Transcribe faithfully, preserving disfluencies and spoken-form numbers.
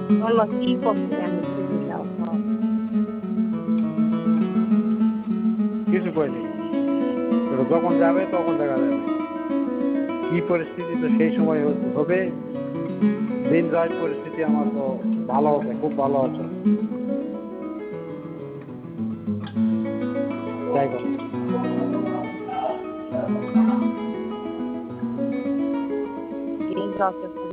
Non lo tipo আমি খুঁজে যাও কিছু কয়নি, যখন যাবে তখন দেখা যাবে কি পরিস্থিতি, তো সেই সময় হবে। দিন যায়, পরিস্থিতি আমার তো ভালো আছে, খুব ভালো আছে। তাই কথা। এই যত